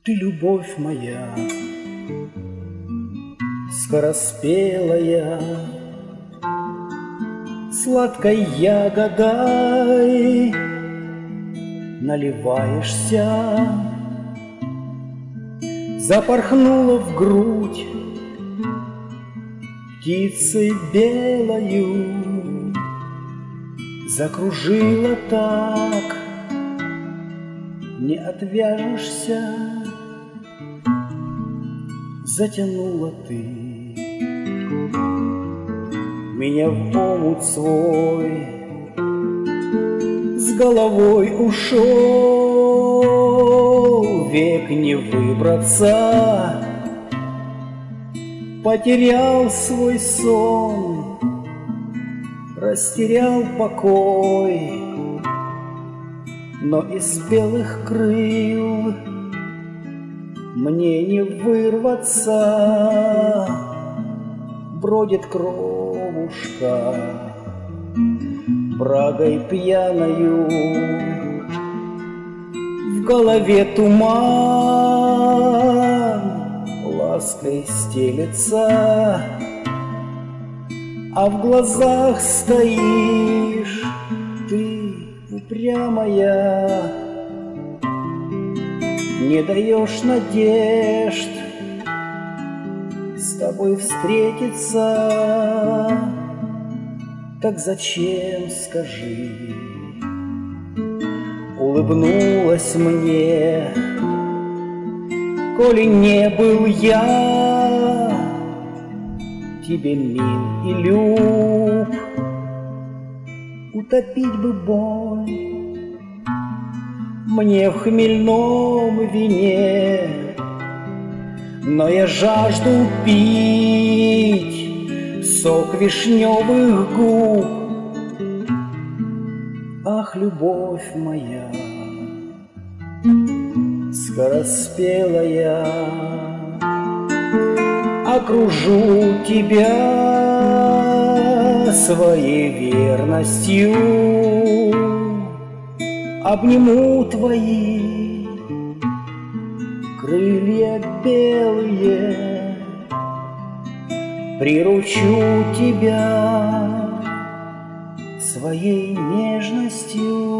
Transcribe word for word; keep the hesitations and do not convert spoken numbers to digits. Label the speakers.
Speaker 1: Ты любовь моя, скороспелая, сладкой ягодой наливаешься, запорхнула в грудь птицей белою, закружила так, не отвяжешься, затянула ты меня в омут свой, с головой ушел, век не выбраться, потерял свой сон, растерял покой, но из белых крыл мне не вырваться, бродит кровушка брагой пьяною, в голове туман лаской стелется, а в глазах стоишь ты упрямая, не даешь надежд с тобой встретиться. Так зачем, скажи, улыбнулась мне, коли не был я тебе мил и люб? Утопить бы боль мне в хмельном вине, но я жажду пить сок вишневых губ. Ах, любовь моя, скороспелая, окружу тебя своей верностью, обниму твои крылья белые, приручу тебя своей нежностью.